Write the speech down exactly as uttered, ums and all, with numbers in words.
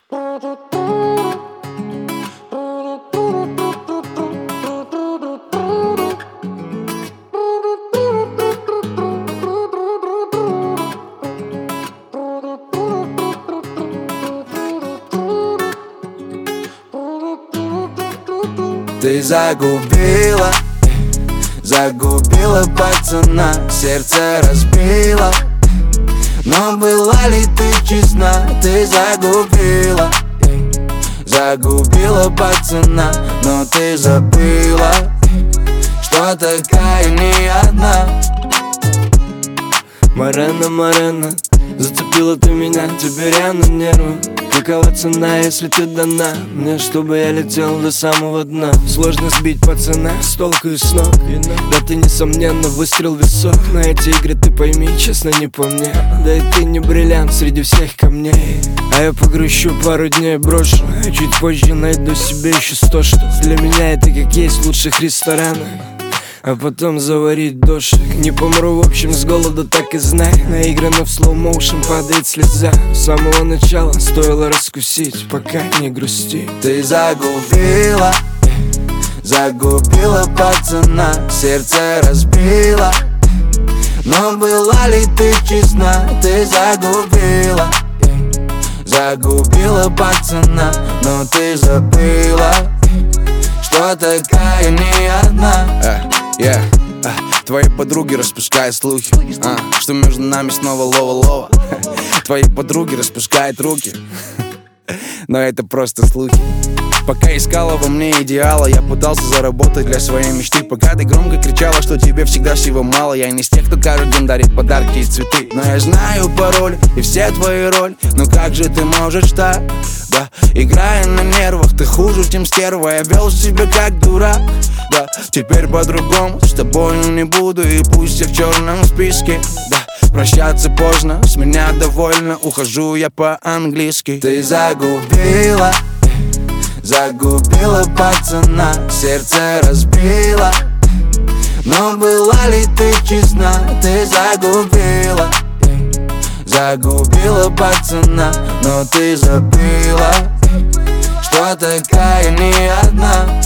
Ты загубила, загубила пацана, сердце разбила. Но была ли ты честна? Ты загубила, загубила пацана, но ты забыла, что такая не одна. Морена, Морена, зацепила ты меня, теперь я на нервы. Какова цена, если ты дана мне, чтобы я летел до самого дна? Сложно сбить пацана с толку и с ног. Да ты, несомненно, выстрел в висок. На эти игры ты пойми, честно, не по мне. Да и ты не бриллиант среди всех камней. А я погрущу пару дней, брошу, а чуть позже найду себе еще сто штук. Для меня это как есть в лучших ресторанах, а потом заварить дошик. Не помру, в общем, с голода, так и знай. Наиграно в слоу-моушен падает слеза. С самого начала стоило раскусить, пока не грусти. Ты загубила, загубила пацана, сердце разбила. Но была ли ты честна? Ты загубила, загубила пацана, но ты забыла, что такая не одна. Yeah. Uh, твои подруги распускают слухи, uh, что между нами снова лова-лова. Твои подруги распускают руки, но это просто слухи. Пока искала во мне идеала, я пытался заработать для своей мечты. Пока ты громко кричала, что тебе всегда всего мало. Я не из тех, кто каждый день дарит подарки и цветы. Но я знаю пароль и все твои роли. Но как же ты можешь так, да? Играя на нервах, ты хуже, чем стерва. Я вел себя как дурак, да. Теперь по-другому, с тобой не буду. И пусть я в черном списке, да. Прощаться поздно, с меня довольно. Ухожу я по-английски. Ты загубила, загубила пацана, сердце разбила. Но была ли ты честна? Ты загубила, загубила пацана, но ты забыла, что такая не одна.